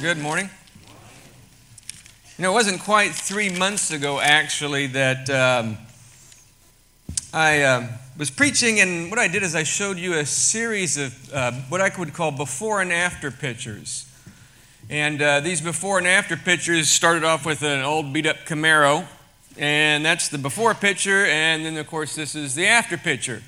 Good morning. It wasn't quite 3 months ago, actually, that I was preaching, and what I did is I showed you a series of what I would call before and after pictures. And these before and after pictures started off with an old beat-up Camaro, and that's the before picture, and then, of course, this is the after picture.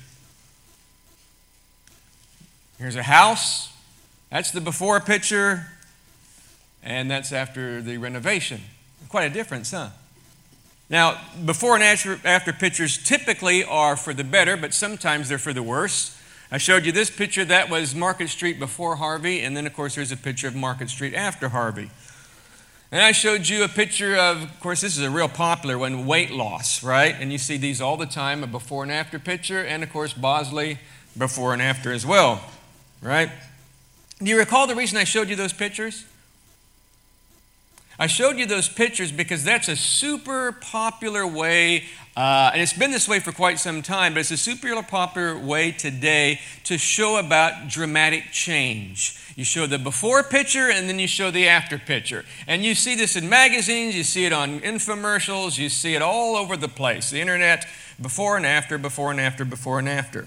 Here's a house. That's the before picture, and that's after the renovation. Quite a difference, huh? Now, before and after pictures typically are for the better, but sometimes they're for the worse. I showed you this picture. That was Market Street before Harvey, and then, of course, there's a picture of Market Street after Harvey. And I showed you a picture of course, this is a real popular one, weight loss, right? And you see these all the time, a before and after picture, and, of course, Bosley before and after as well, right? Do you recall the reason I showed you those pictures? I showed you those pictures because that's a super popular way, and it's been this way for quite some time, but it's a super popular way today to show about dramatic change. You show the before picture and then you show the after picture. And you see this in magazines, you see it on infomercials, you see it all over the place. The internet, before and after, before and after, before and after.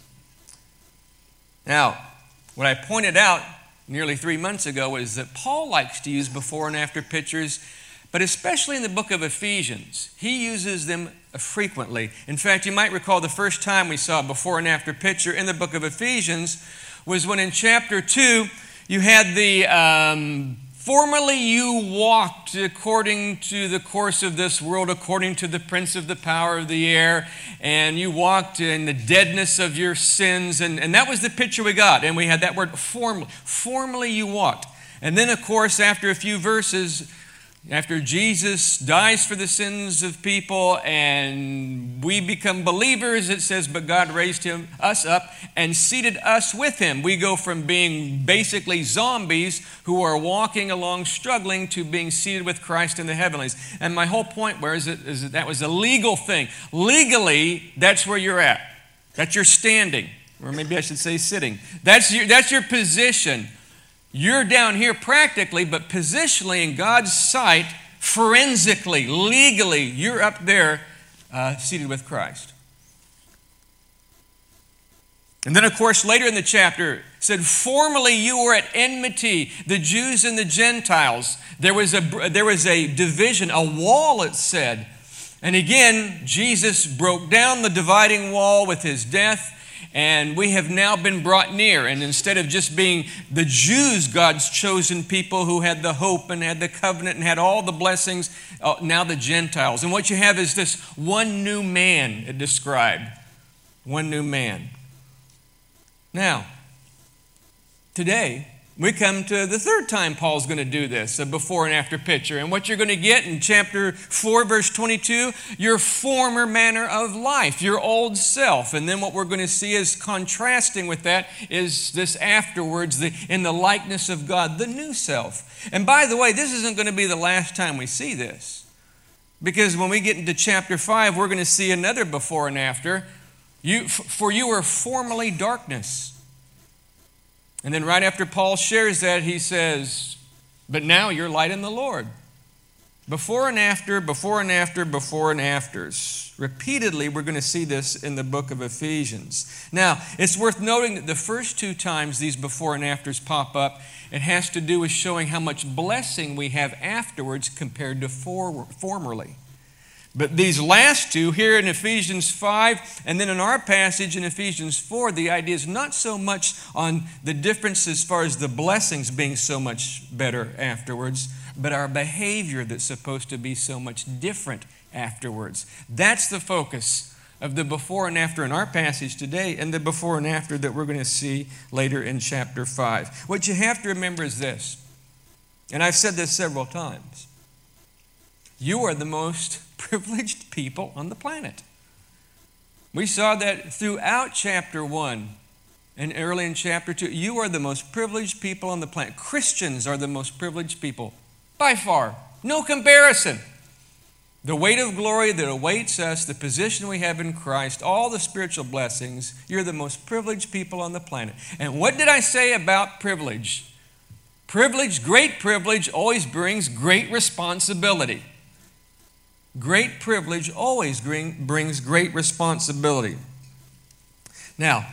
Now, what I pointed out nearly 3 months ago is that Paul likes to use before and after pictures, but especially in the book of Ephesians, he uses them frequently. In fact, you might recall the first time we saw a before and after picture in the book of Ephesians was when in chapter 2 you had the formerly you walked according to the course of this world, according to the prince of the power of the air, and you walked in the deadness of your sins, and that was the picture we got, and we had that word formerly you walked. And then, of course, after a few verses, after Jesus dies for the sins of people and we become believers, it says, but God raised us up and seated us with him. We go from being basically zombies who are walking along struggling to being seated with Christ in the heavenlies. And my whole point is that that was a legal thing. Legally, that's where you're at. That's your standing. Or maybe I should say sitting. That's your position. You're down here practically, but positionally in God's sight, forensically, legally, you're up there seated with Christ. And then, of course, later in the chapter, it said, formerly you were at enmity, the Jews and the Gentiles. There was a division, a wall, it said. And again, Jesus broke down the dividing wall with his death. And we have now been brought near. And instead of just being the Jews, God's chosen people who had the hope and had the covenant and had all the blessings, now the Gentiles. And what you have is this one new man, it described. One new man. Now, today, we come to the third time Paul's going to do this, a before and after picture. And what you're going to get in chapter 4, verse 22, your former manner of life, your old self. And then what we're going to see is contrasting with that is this afterwards, in the likeness of God, the new self. And by the way, this isn't going to be the last time we see this. Because when we get into chapter 5, we're going to see another before and after. For you were formerly darkness. And then right after Paul shares that, he says, but now you're light in the Lord. Before and after, before and after, before and afters. Repeatedly, we're going to see this in the book of Ephesians. Now, it's worth noting that the first two times these before and afters pop up, it has to do with showing how much blessing we have afterwards compared to formerly. But these last two, here in Ephesians 5, and then in our passage in Ephesians 4, the idea is not so much on the difference as far as the blessings being so much better afterwards, but our behavior that's supposed to be so much different afterwards. That's the focus of the before and after in our passage today, and the before and after that we're going to see later in chapter 5. What you have to remember is this, and I've said this several times. You are the most privileged people on the planet. We saw that throughout chapter 1 and early in chapter 2. You are the most privileged people on the planet. Christians are the most privileged people by far. No comparison. The weight of glory that awaits us, the position we have in Christ, all the spiritual blessings, you're the most privileged people on the planet. And what did I say about privilege? Great privilege always brings great responsibility. Great privilege always brings great responsibility. Now,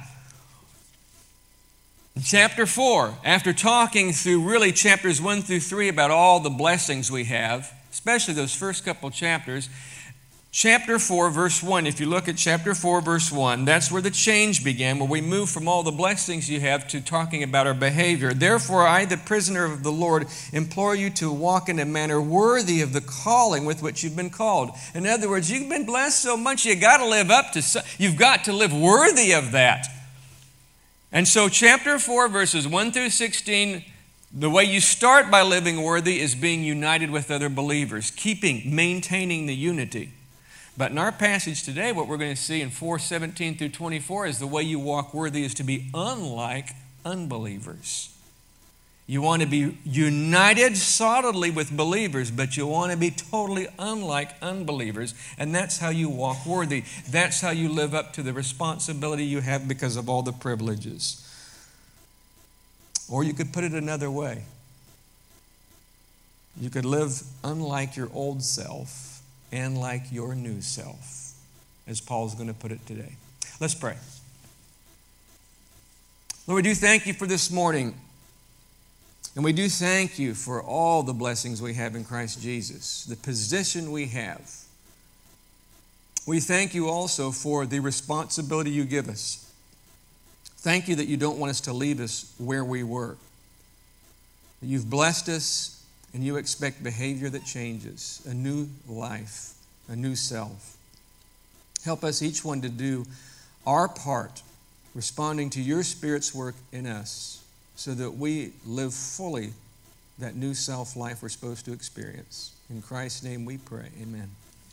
in chapter 4, after talking through really chapters 1 through 3 about all the blessings we have, especially those first couple chapters, chapter 4, verse 1, if you look at chapter 4, verse 1, that's where the change began, where we move from all the blessings you have to talking about our behavior. Therefore, I, the prisoner of the Lord, implore you to walk in a manner worthy of the calling with which you've been called. In other words, you've been blessed so much, you've got to live worthy of that. And so chapter 4, verses 1 through 16, the way you start by living worthy is being united with other believers, maintaining the unity. But in our passage today, what we're going to see in 4:17 through 24 is the way you walk worthy is to be unlike unbelievers. You want to be united solidly with believers, but you want to be totally unlike unbelievers. And that's how you walk worthy. That's how you live up to the responsibility you have because of all the privileges. Or you could put it another way. You could live unlike your old self and like your new self, as Paul's going to put it today. Let's pray. Lord, we do thank you for this morning. And we do thank you for all the blessings we have in Christ Jesus, the position we have. We thank you also for the responsibility you give us. Thank you that you don't want us to leave us where we were. You've blessed us, and you expect behavior that changes, a new life, a new self. Help us each one to do our part, responding to your Spirit's work in us, so that we live fully that new self-life we're supposed to experience. In Christ's name we pray. Amen.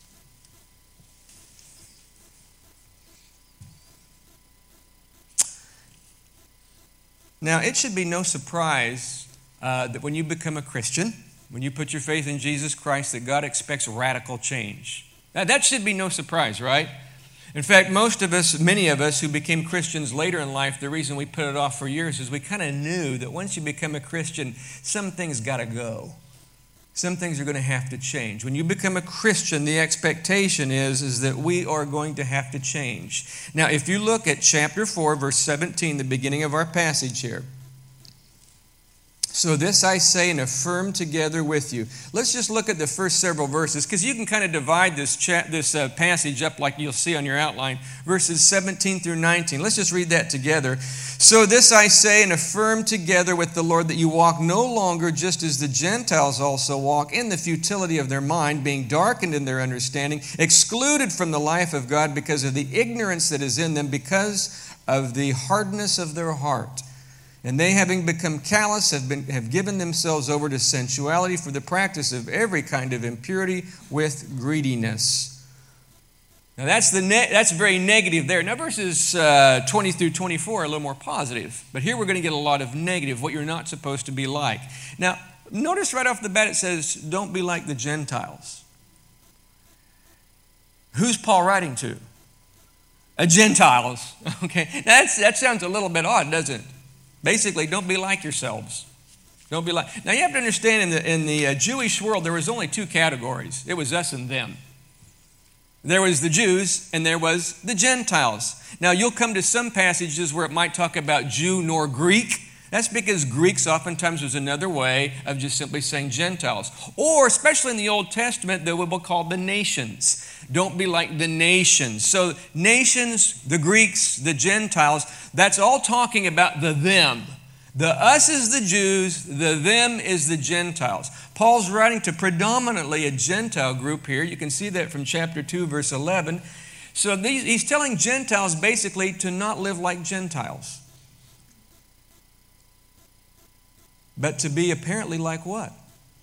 Now, it should be no surprise that when you become a Christian, when you put your faith in Jesus Christ, that God expects radical change. Now, that should be no surprise, right? In fact, many of us who became Christians later in life, the reason we put it off for years is we kind of knew that once you become a Christian, some things got to go. Some things are going to have to change. When you become a Christian, the expectation is that we are going to have to change. Now, if you look at chapter 4, verse 17, the beginning of our passage here, so this I say and affirm together with you. Let's just look at the first several verses, because you can kind of divide this passage up like you'll see on your outline, verses 17 through 19. Let's just read that together. So this I say and affirm together with the Lord, that you walk no longer just as the Gentiles also walk, in the futility of their mind, being darkened in their understanding, excluded from the life of God because of the ignorance that is in them, because of the hardness of their heart. And they, having become callous, have given themselves over to sensuality, for the practice of every kind of impurity with greediness. Now that's very negative there. Now verses 20 through 24 are a little more positive. But here we're going to get a lot of negative, what you're not supposed to be like. Now, notice right off the bat it says, don't be like the Gentiles. Who's Paul writing to? Gentiles. Okay, that sounds a little bit odd, doesn't it? Basically, don't be like yourselves. Don't be like. Now you have to understand, in the Jewish world, there was only two categories. It was us and them. There was the Jews and there was the Gentiles. Now you'll come to some passages where it might talk about Jew nor Greek. That's because Greeks oftentimes was another way of just simply saying Gentiles. Or, especially in the Old Testament, they will call the nations. Don't be like the nations. So nations, the Greeks, the Gentiles, that's all talking about the them. The us is the Jews, the them is the Gentiles. Paul's writing to predominantly a Gentile group here. You can see that from chapter 2, verse 11. So he's telling Gentiles basically to not live like Gentiles, but to be apparently like what?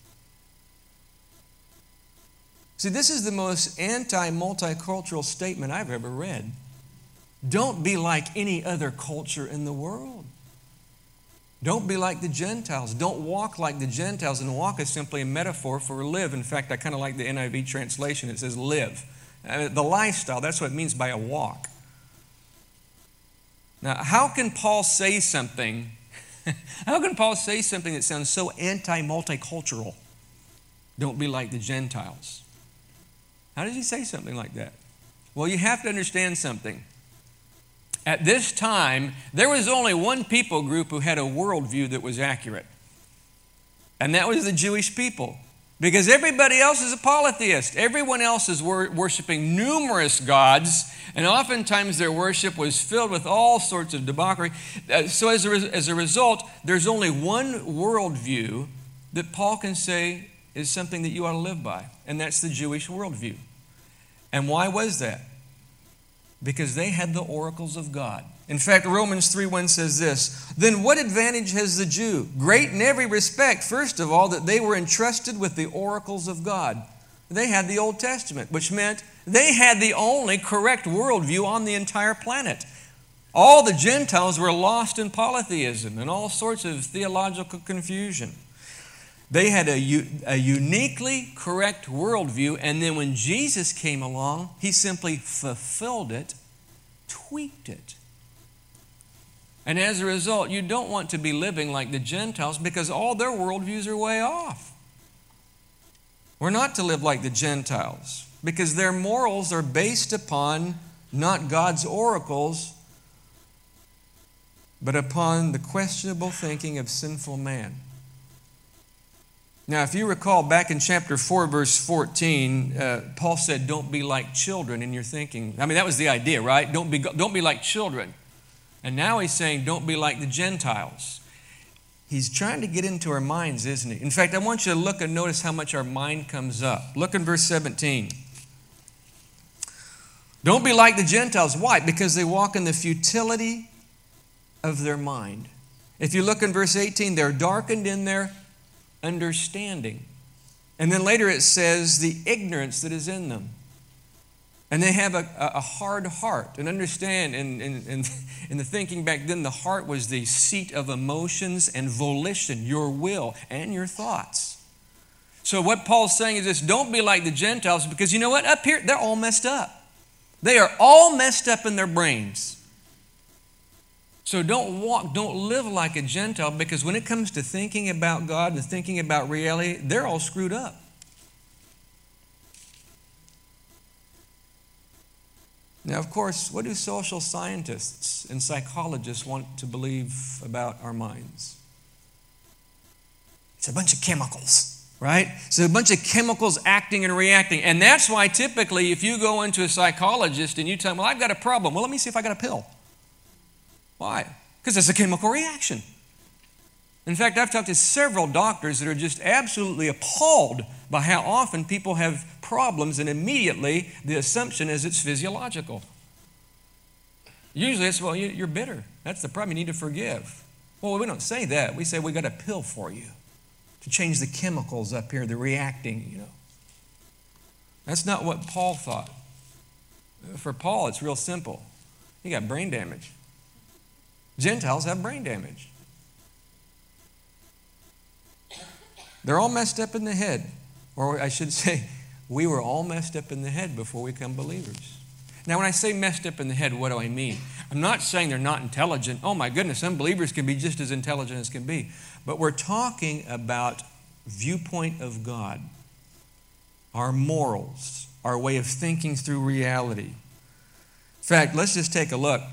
See, this is the most anti-multicultural statement I've ever read. Don't be like any other culture in the world. Don't be like the Gentiles. Don't walk like the Gentiles. And walk is simply a metaphor for live. In fact, I kind of like the NIV translation. It says live. The lifestyle, that's what it means by a walk. Now, how can Paul say something How can Paul say something that sounds so anti-multicultural? Don't be like the Gentiles. How does he say something like that? Well, you have to understand something. At this time, there was only one people group who had a worldview that was accurate. And that was the Jewish people. Because everybody else is a polytheist. Everyone else is worshiping numerous gods, and oftentimes their worship was filled with all sorts of debauchery. So as a result, there's only one worldview that Paul can say is something that you ought to live by, and that's the Jewish worldview. And why was that? Because they had the oracles of God. In fact, Romans 3:1 says this, "Then what advantage has the Jew? Great in every respect, first of all, that they were entrusted with the oracles of God." They had the Old Testament, which meant they had the only correct worldview on the entire planet. All the Gentiles were lost in polytheism and all sorts of theological confusion. They had a uniquely correct worldview, and then when Jesus came along, he simply fulfilled it, tweaked it. And as a result, you don't want to be living like the Gentiles because all their worldviews are way off. We're not to live like the Gentiles because their morals are based upon not God's oracles, but upon the questionable thinking of sinful man. Now, if you recall back in chapter 4, verse 14, Paul said, don't be like children in your thinking. I mean, that was the idea, right? Don't be like children. And now he's saying, don't be like the Gentiles. He's trying to get into our minds, isn't he? In fact, I want you to look and notice how much our mind comes up. Look in verse 17. Don't be like the Gentiles. Why? Because they walk in the futility of their mind. If you look in verse 18, they're darkened in their understanding. And then later it says the ignorance that is in them. And they have a hard heart. And understand, in the thinking back then, the heart was the seat of emotions and volition, your will and your thoughts. So what Paul's saying is this, don't be like the Gentiles, because you know what? Up here, they're all messed up. They are all messed up in their brains. So don't live like a Gentile, because when it comes to thinking about God and thinking about reality, they're all screwed up. Now, of course, what do social scientists and psychologists want to believe about our minds? It's a bunch of chemicals, right? It's a bunch of chemicals acting and reacting. And that's why typically if you go into a psychologist and you tell them, well, I've got a problem. Well, let me see if I got a pill. Why? Because it's a chemical reaction. In fact, I've talked to several doctors that are just absolutely appalled by how often people have problems, and immediately the assumption is it's physiological. Usually it's, well, you're bitter. That's the problem. You need to forgive. Well, we don't say that. We say we got a pill for you to change the chemicals up here, the reacting, you know. That's not what Paul thought. For Paul, it's real simple. You got brain damage. Gentiles have brain damage. They're all messed up in the head. Or I should say, we were all messed up in the head before we become believers. Now, when I say messed up in the head, what do I mean? I'm not saying they're not intelligent. Oh my goodness, unbelievers can be just as intelligent as can be. But we're talking about viewpoint of God, our morals, our way of thinking through reality. In fact, let's just take a look.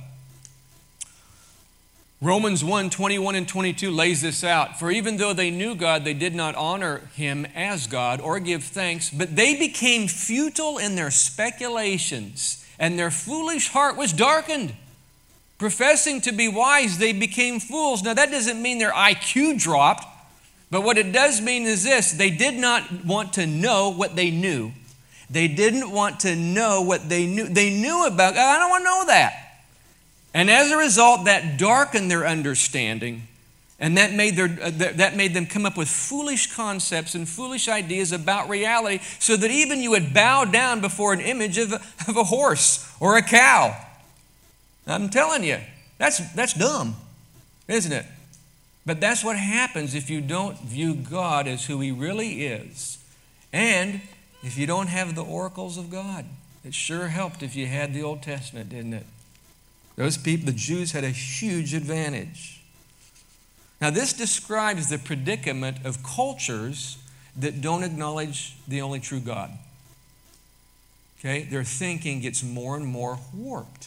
Romans 1, 21 and 22 lays this out. For even though they knew God, they did not honor him as God or give thanks, but they became futile in their speculations, and their foolish heart was darkened. Professing to be wise, they became fools. Now that doesn't mean their IQ dropped, but what it does mean is this. They did not want to know what they knew. They didn't want to know what they knew. They knew about God. I don't want to know that. And as a result, that darkened their understanding, and that made them come up with foolish concepts and foolish ideas about reality, so that even you would bow down before an image of a horse or a cow. I'm telling you, that's dumb, isn't it? But that's what happens if you don't view God as who he really is, and if you don't have the oracles of God. It sure helped if you had the Old Testament, didn't it? Those people, the Jews, had a huge advantage. Now, this describes the predicament of cultures that don't acknowledge the only true God. Okay? Their thinking gets more and more warped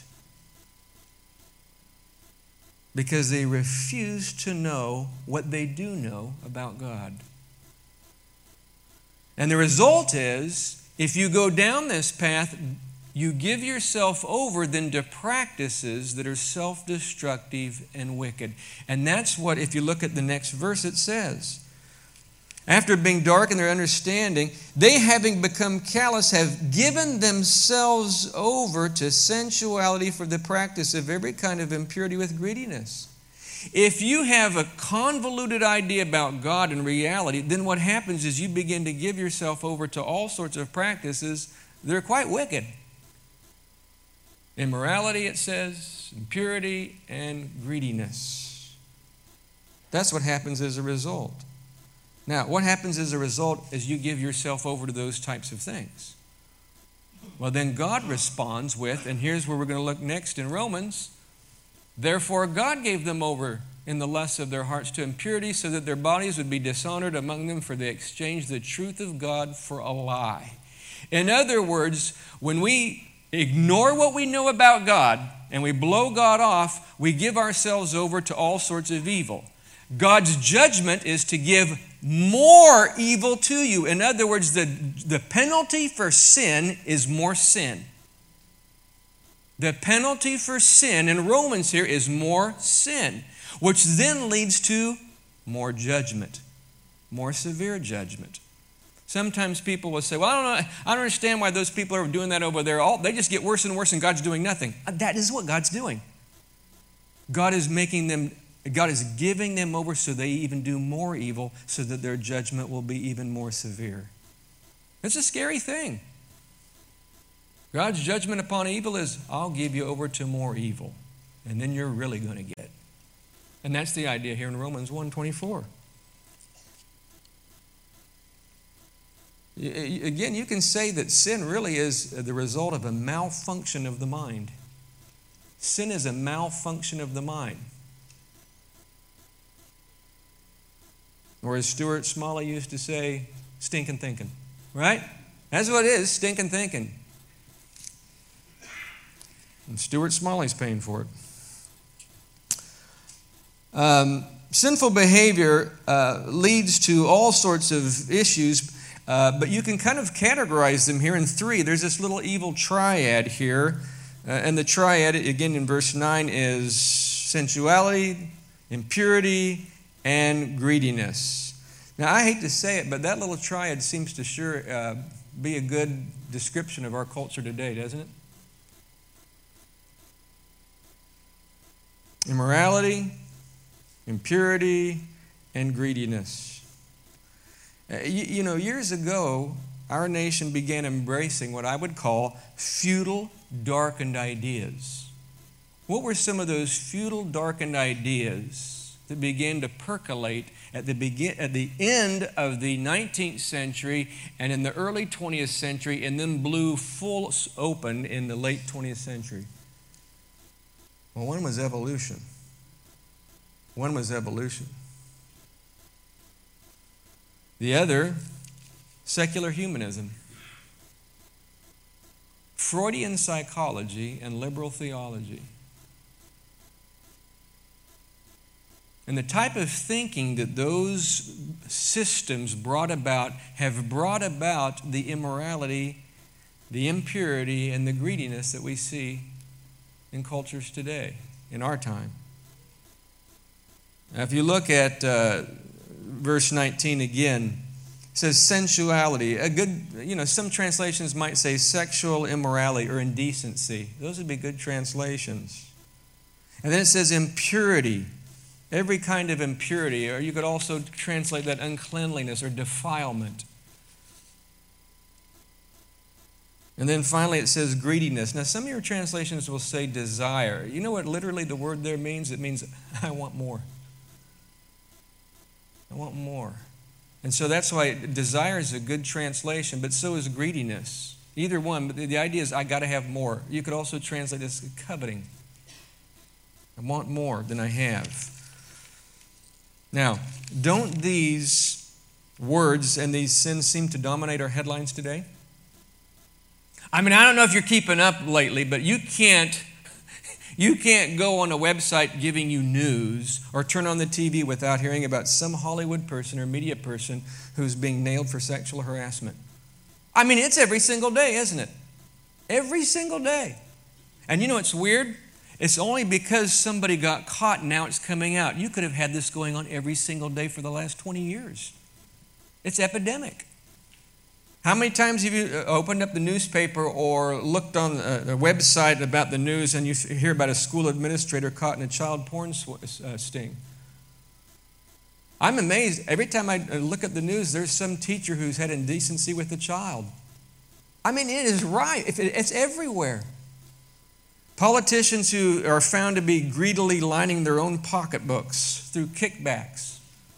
because they refuse to know what they do know about God. And the result is, if you go down this path, you give yourself over then to practices that are self-destructive and wicked. And that's what, if you look at the next verse, it says. After being dark in their understanding, they, having become callous, have given themselves over to sensuality for the practice of every kind of impurity with greediness. If you have a convoluted idea about God and reality, then what happens is you begin to give yourself over to all sorts of practices that are quite wicked. Immorality, it says, impurity, and greediness. That's what happens as a result. Now, what happens as a result is you give yourself over to those types of things. Well, then God responds with, and here's where we're going to look next in Romans, therefore God gave them over in the lusts of their hearts to impurity, so that their bodies would be dishonored among them, for they exchanged the truth of God for a lie. In other words, when we ignore what we know about God and we blow God off, we give ourselves over to all sorts of evil. God's judgment is to give more evil to you. In other words, the penalty for sin is more sin. The penalty for sin in Romans here is more sin, which then leads to more judgment, more severe judgment. Sometimes people will say, well, I don't understand why those people are doing that over there. They just get worse and worse and God's doing nothing. That is what God's doing. God is giving them over so they even do more evil, so that their judgment will be even more severe. It's a scary thing. God's judgment upon evil is, I'll give you over to more evil, and then you're really going to get it. And that's the idea here in Romans 1:24. Again, you can say that sin really is the result of a malfunction of the mind. Sin is a malfunction of the mind. Or as Stuart Smalley used to say, stinking thinking. Right? That's what it is, stinking thinking. And Stuart Smalley's paying for it. Sinful behavior leads to all sorts of issues, but you can kind of categorize them here in three. There's this little evil triad here. And the triad, again in verse 9, is sensuality, impurity, and greediness. Now, I hate to say it, but that little triad seems to sure be a good description of our culture today, doesn't it? Immorality, impurity, and greediness. You know, years ago, our nation began embracing what I would call feudal, darkened ideas. What were some of those feudal, darkened ideas that began to percolate at the end of the 19th century and in the early 20th century, and then blew full open in the late 20th century? Well, one was evolution. One was evolution. The other, secular humanism. Freudian psychology and liberal theology. And the type of thinking that those systems brought about have brought about the immorality, the impurity, and the greediness that we see in cultures today, in our time. Now, if you look at verse 19 again, it says sensuality. Some translations might say sexual immorality or indecency. Those would be good translations. And then it says impurity, every kind of impurity, or you could also translate that uncleanliness or defilement. And then finally it says greediness. Now, some of your translations will say desire. You know what literally the word there means? It means I want more. I want more. And so that's why desire is a good translation, but so is greediness. Either one, but the idea is I got to have more. You could also translate this as coveting. I want more than I have. Now, don't these words and these sins seem to dominate our headlines today? I mean, I don't know if you're keeping up lately, but you can't go on a website giving you news or turn on the TV without hearing about some Hollywood person or media person who's being nailed for sexual harassment. I mean, it's every single day, isn't it? Every single day. And you know what's weird? It's only because somebody got caught now it's coming out. You could have had this going on every single day for the last 20 years. It's epidemic. How many times have you opened up the newspaper or looked on a website about the news and you hear about a school administrator caught in a child porn sting? I'm amazed. Every time I look at the news, there's some teacher who's had indecency with a child. I mean, it is right. It's everywhere. Politicians who are found to be greedily lining their own pocketbooks through kickbacks.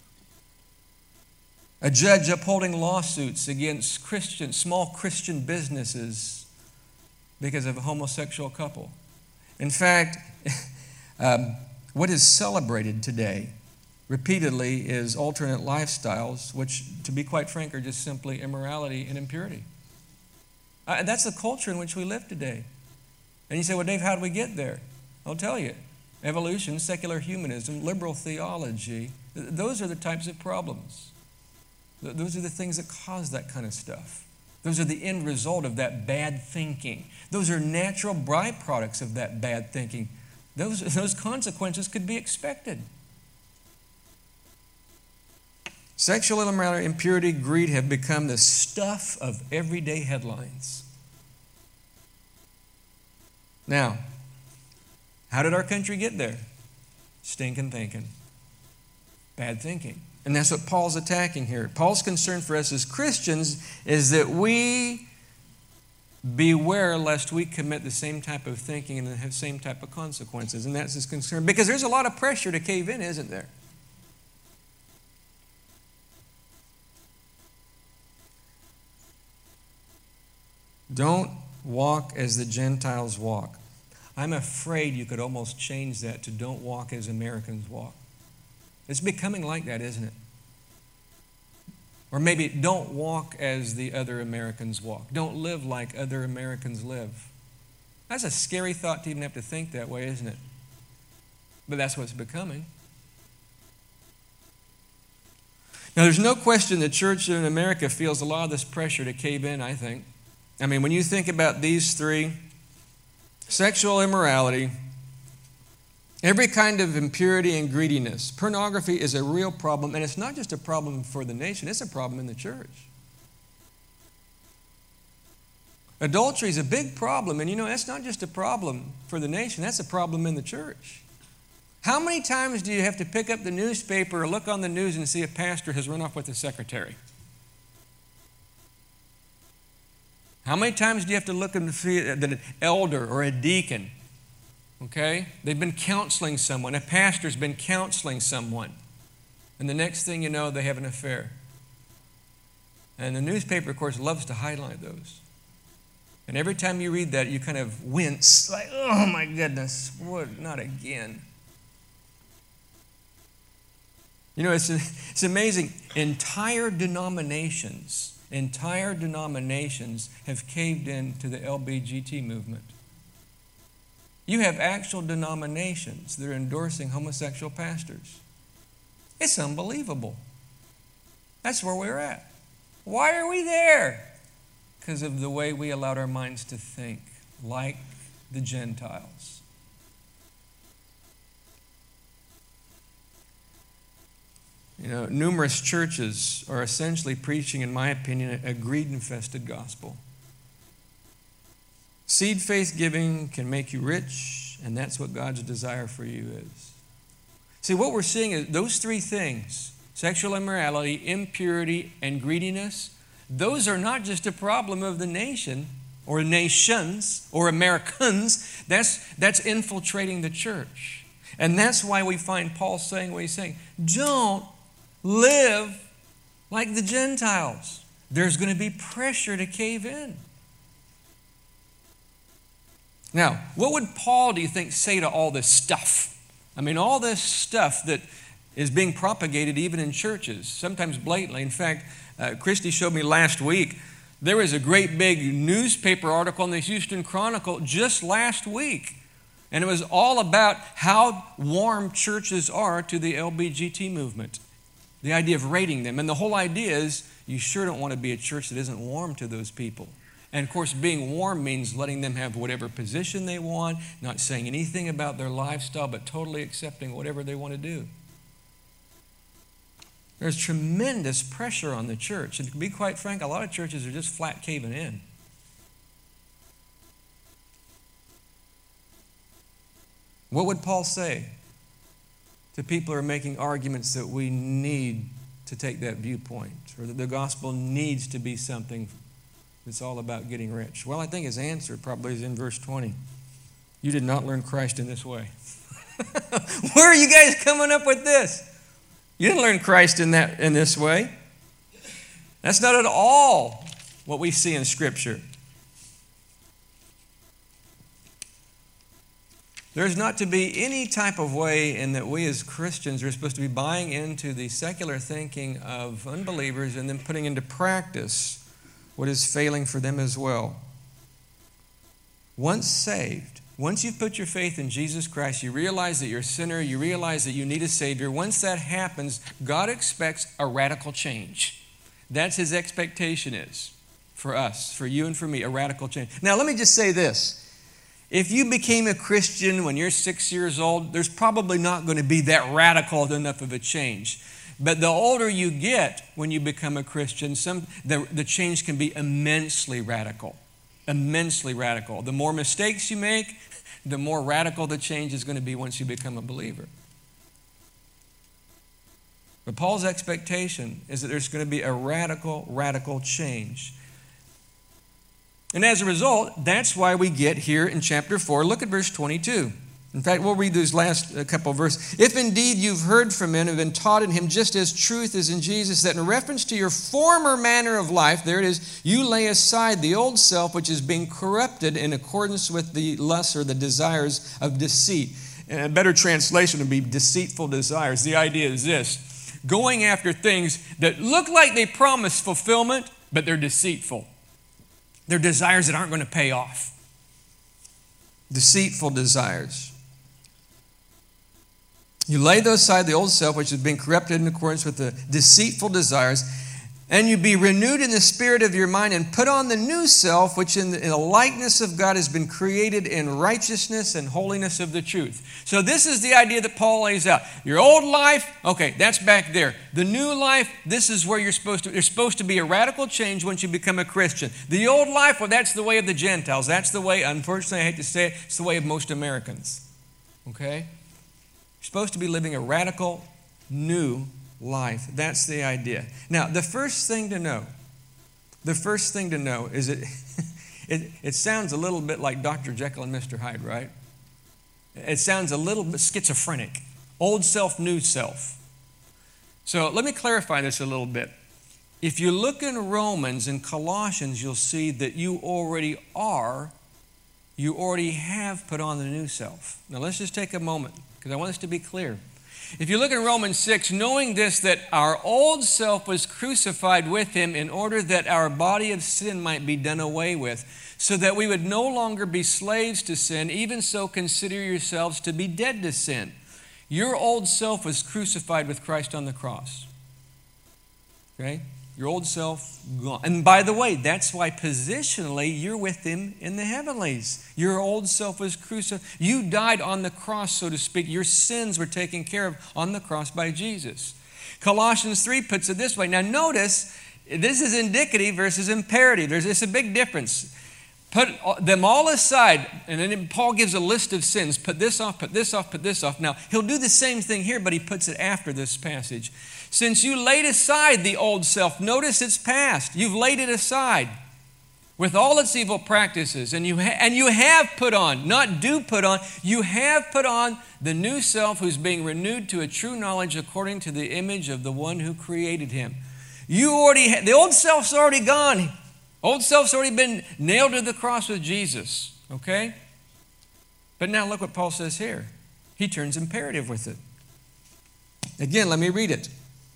A judge upholding lawsuits against small Christian businesses because of a homosexual couple. In fact, what is celebrated today repeatedly is alternate lifestyles, which, to be quite frank, are just simply immorality and impurity. That's the culture in which we live today. And you say, well, Dave, how do we get there? I'll tell you. Evolution, secular humanism, liberal theology, those are the types of problems. Those are the things that cause that kind of stuff. Those are the end result of that bad thinking. Those are natural byproducts of that bad thinking. Those consequences could be expected. Sexual immorality, impurity, greed have become the stuff of everyday headlines. Now, how did our country get there? Stinking thinking. Bad thinking. And that's what Paul's attacking here. Paul's concern for us as Christians is that we beware lest we commit the same type of thinking and have the same type of consequences. And that's his concern. Because there's a lot of pressure to cave in, isn't there? Don't walk as the Gentiles walk. I'm afraid you could almost change that to don't walk as Americans walk. It's becoming like that, isn't it? Or maybe don't walk as the other Americans walk. Don't live like other Americans live. That's a scary thought to even have to think that way, isn't it? But that's what it's becoming. Now, there's no question the church in America feels a lot of this pressure to cave in, I think. I mean, when you think about these three, sexual immorality, every kind of impurity and greediness. Pornography is a real problem, and it's not just a problem for the nation, it's a problem in the church. Adultery is a big problem, and you know, that's not just a problem for the nation, that's a problem in the church. How many times do you have to pick up the newspaper or look on the news and see a pastor has run off with a secretary? How many times do you have to look and see that an elder or a deacon, okay, they've been counseling someone, a pastor's been counseling someone, and the next thing you know, they have an affair. And the newspaper, of course, loves to highlight those. And every time you read that, you kind of wince, like, oh my goodness, what, not again. You know, it's amazing. Entire denominations have caved into the LBGT movement. You have actual denominations that are endorsing homosexual pastors. It's unbelievable. That's where we're at. Why are we there? Because of the way we allowed our minds to think, like the Gentiles. You know, numerous churches are essentially preaching, in my opinion, a greed-infested gospel. Seed faith giving can make you rich, and that's what God's desire for you is. See, what we're seeing is those three things, sexual immorality, impurity, and greediness, those are not just a problem of the nation or nations or Americans. That's infiltrating the church. And that's why we find Paul saying what he's saying. Don't live like the Gentiles. There's going to be pressure to cave in. Now, what would Paul, do you think, say to all this stuff? I mean, all this stuff that is being propagated even in churches, sometimes blatantly. In fact, Christy showed me last week, there was a great big newspaper article in the Houston Chronicle just last week. And it was all about how warm churches are to the LBGT movement. The idea of rating them. And the whole idea is you sure don't want to be a church that isn't warm to those people. And of course, being warm means letting them have whatever position they want, not saying anything about their lifestyle, but totally accepting whatever they want to do. There's tremendous pressure on the church. And to be quite frank, a lot of churches are just flat caving in. What would Paul say to people who are making arguments that we need to take that viewpoint, or that the gospel needs to be something that's all about getting rich? Well, I think his answer probably is in verse 20. You did not learn Christ in this way. Where are you guys coming up with this? You didn't learn Christ in this way. That's not at all what we see in Scripture. There's not to be any type of way in that we as Christians are supposed to be buying into the secular thinking of unbelievers and then putting into practice what is failing for them as well. Once saved, once you've put your faith in Jesus Christ, you realize that you're a sinner, you realize that you need a Savior. Once that happens, God expects a radical change. That's His expectation is for us, for you and for me, a radical change. Now, let me just say this. If you became a Christian when you're 6 years old, there's probably not going to be that radical enough of a change. But the older you get when you become a Christian, the change can be immensely radical. Immensely radical. The more mistakes you make, the more radical the change is going to be once you become a believer. But Paul's expectation is that there's going to be a radical change. And as a result, that's why we get here in chapter 4. Look at verse 22. In fact, we'll read these last couple of verses. If indeed you've heard from him and been taught in him just as truth is in Jesus, that in reference to your former manner of life, there it is, you lay aside the old self which is being corrupted in accordance with the lusts or the desires of deceit. And a better translation would be deceitful desires. The idea is this: going after things that look like they promise fulfillment, but they're deceitful. They're desires that aren't going to pay off. Deceitful desires. You lay those aside, the old self, which has been corrupted in accordance with the deceitful desires, and you be renewed in the spirit of your mind and put on the new self, which in the likeness of God has been created in righteousness and holiness of the truth. So this is the idea that Paul lays out. Your old life, okay, that's back there. The new life, this is where you're supposed to. There's supposed to be a radical change once you become a Christian. The old life, well, that's the way of the Gentiles. That's the way, unfortunately, I hate to say it, it's the way of most Americans. Okay? You're supposed to be living a radical, new life. That's the idea. Now, the first thing to know is that it sounds a little bit like Dr. Jekyll and Mr. Hyde, right? It sounds a little bit schizophrenic. Old self, new self. So let me clarify this a little bit. If you look in Romans and Colossians, you'll see that you already have put on the new self. Now let's just take a moment, because I want this to be clear. If you look in Romans 6, knowing this, that our old self was crucified with him in order that our body of sin might be done away with, so that we would no longer be slaves to sin, even so consider yourselves to be dead to sin. Your old self was crucified with Christ on the cross. Okay? Your old self gone. And by the way, that's why positionally you're with him in the heavenlies. Your old self was crucified. You died on the cross, so to speak. Your sins were taken care of on the cross by Jesus. Colossians 3 puts it this way. Now notice, this is indicative versus imperative. There's a big difference. Put them all aside, and then Paul gives a list of sins. Put this off, put this off, put this off. Now, he'll do the same thing here, but he puts it after this passage. Since you laid aside the old self, notice it's past. You've laid it aside with all its evil practices, and you have put on, not do put on, you have put on the new self who's being renewed to a true knowledge according to the image of the one who created him. The old self's already gone. Old self's already been nailed to the cross with Jesus, okay? But now look what Paul says here. He turns imperative with it. Again, let me read it.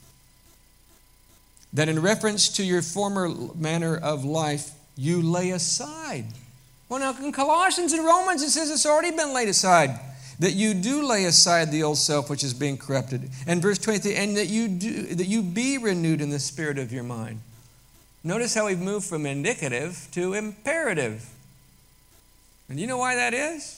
That in reference to your former manner of life, you lay aside. Well, now in Colossians and Romans, it says it's already been laid aside. That you do lay aside the old self which is being corrupted. And verse 23, and that you be renewed in the spirit of your mind. Notice how we've moved from indicative to imperative. And you know why that is?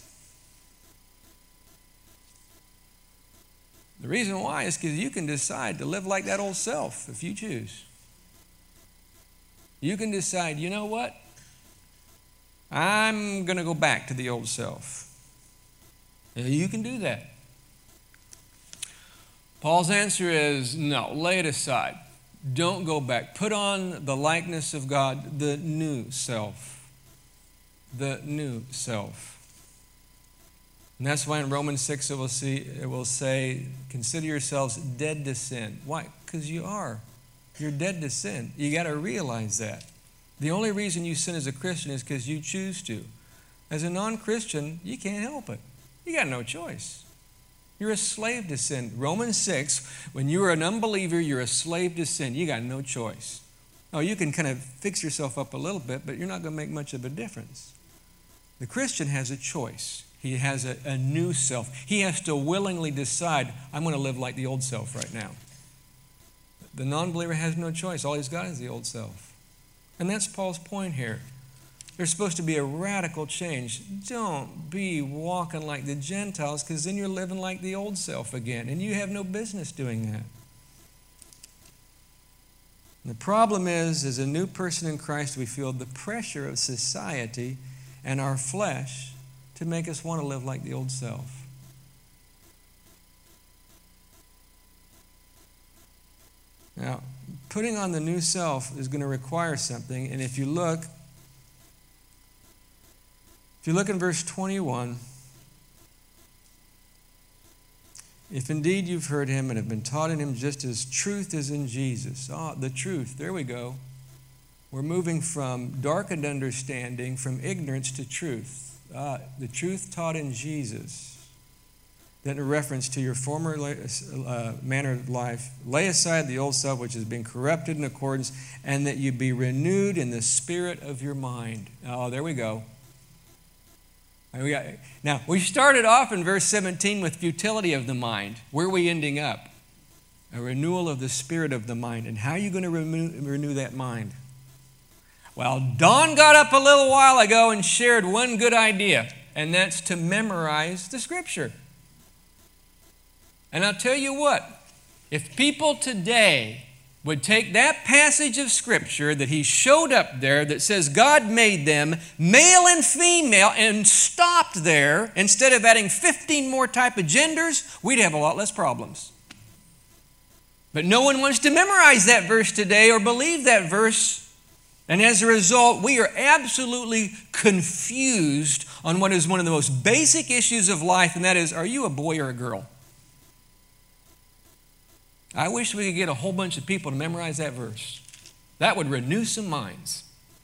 The reason why is because you can decide to live like that old self if you choose. You can decide, you know what? I'm going to go back to the old self. You can do that. Paul's answer is no, lay it aside. Don't go back. Put on the likeness of God, the new self. The new self. And that's why in Romans 6 it will say, consider yourselves dead to sin. Why? Because you are. You're dead to sin. You got to realize that. The only reason you sin as a Christian is because you choose to. As a non-Christian, you can't help it. You got no choice. You're a slave to sin. Romans 6, when you're an unbeliever, you're a slave to sin. You got no choice. Oh, you can kind of fix yourself up a little bit, but you're not going to make much of a difference. The Christian has a choice. He has a new self. He has to willingly decide, I'm going to live like the old self right now. The non-believer has no choice. All he's got is the old self. And that's Paul's point here. There's supposed to be a radical change. Don't be walking like the Gentiles, because then you're living like the old self again, and you have no business doing that. And the problem is, as a new person in Christ, we feel the pressure of society and our flesh to make us want to live like the old self. Now, putting on the new self is going to require something, and if you look in verse 21, if indeed you've heard him and have been taught in him just as truth is in Jesus. The truth, there we go. We're moving from darkened understanding, from ignorance to truth. The truth taught in Jesus. Then in reference to your former manner of life, lay aside the old self which is being corrupted in accordance, and that you be renewed in the spirit of your mind. Oh, there we go. Now, we started off in verse 17 with futility of the mind. Where are we ending up? A renewal of the spirit of the mind. And how are you going to renew that mind? Well, Don got up a little while ago and shared one good idea, and that's to memorize the Scripture. And I'll tell you what, if people today would take that passage of Scripture that he showed up there that says God made them male and female and stopped there, instead of adding 15 more type of genders, we'd have a lot less problems. But no one wants to memorize that verse today or believe that verse. And as a result, we are absolutely confused on what is one of the most basic issues of life, and that is, are you a boy or a girl? I wish we could get a whole bunch of people to memorize that verse. That would renew some minds.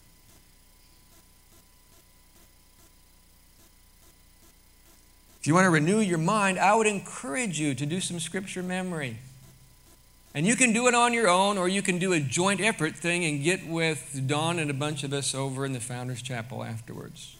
If you want to renew your mind, I would encourage you to do some Scripture memory. And you can do it on your own, or you can do a joint effort thing and get with Don and a bunch of us over in the Founders Chapel afterwards.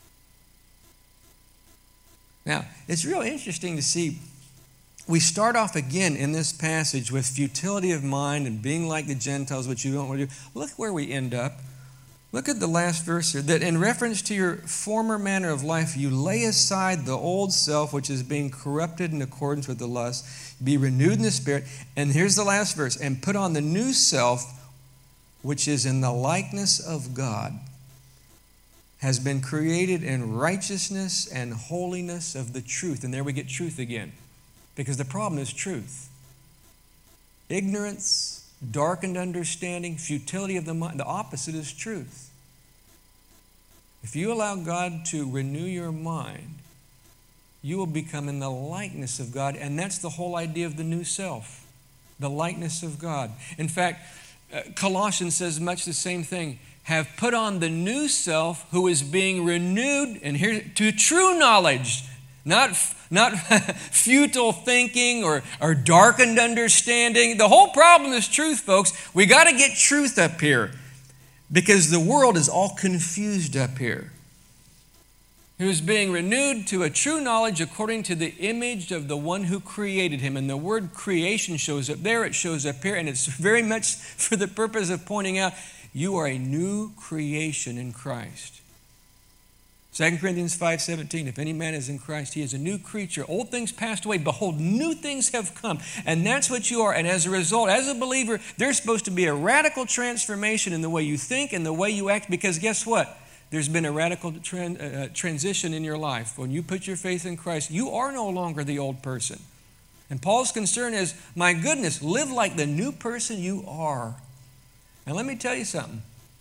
Now, it's real interesting to see. We start off again in this passage with futility of mind and being like the Gentiles, which you don't want to do. Look where we end up. Look at the last verse here. That in reference to your former manner of life, you lay aside the old self, which is being corrupted in accordance with the lust. Be renewed in the Spirit. And here's the last verse. And put on the new self, which is in the likeness of God, has been created in righteousness and holiness of the truth. And there we get truth again. Because the problem is truth. Ignorance, darkened understanding, futility of the mind. The opposite is truth. If you allow God to renew your mind, you will become in the likeness of God. And that's the whole idea of the new self. The likeness of God. In fact, Colossians says much the same thing. Have put on the new self who is being renewed, and here to true knowledge. not futile thinking or darkened understanding. The whole problem is truth, folks. We got to get truth up here because the world is all confused up here. Who is being renewed to a true knowledge according to the image of the one who created him. And the word creation shows up there, it shows up here, and it's very much for the purpose of pointing out you are a new creation in Christ. 2 Corinthians 5:17, if any man is in Christ, he is a new creature. Old things passed away. Behold, new things have come. And that's what you are. And as a result, as a believer, there's supposed to be a radical transformation in the way you think and the way you act. Because guess what? There's been a radical transition in your life. When you put your faith in Christ, you are no longer the old person. And Paul's concern is, my goodness, live like the new person you are. And let me tell you something.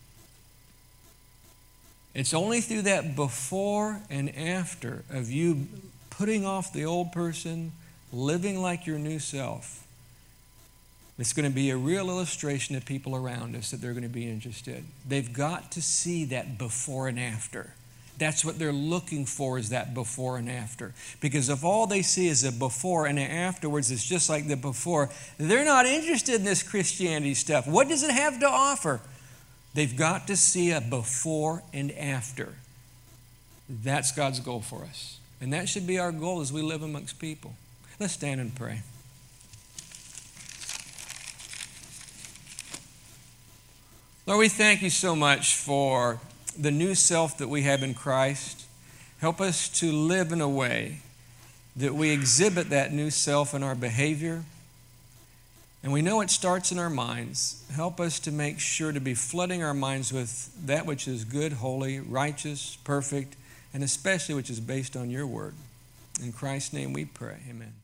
It's only through that before and after of you putting off the old person, living like your new self, it's going to be a real illustration to people around us that they're going to be interested. They've got to see that before and after. That's what they're looking for, is that before and after. Because if all they see is a before and afterwards, it's just like the before, they're not interested in this Christianity stuff. What does it have to offer? They've got to see a before and after. That's God's goal for us. And that should be our goal as we live amongst people. Let's stand and pray. Lord, we thank you so much for the new self that we have in Christ. Help us to live in a way that we exhibit that new self in our behavior. And we know it starts in our minds. Help us to make sure to be flooding our minds with that which is good, holy, righteous, perfect, and especially which is based on your word. In Christ's name we pray. Amen.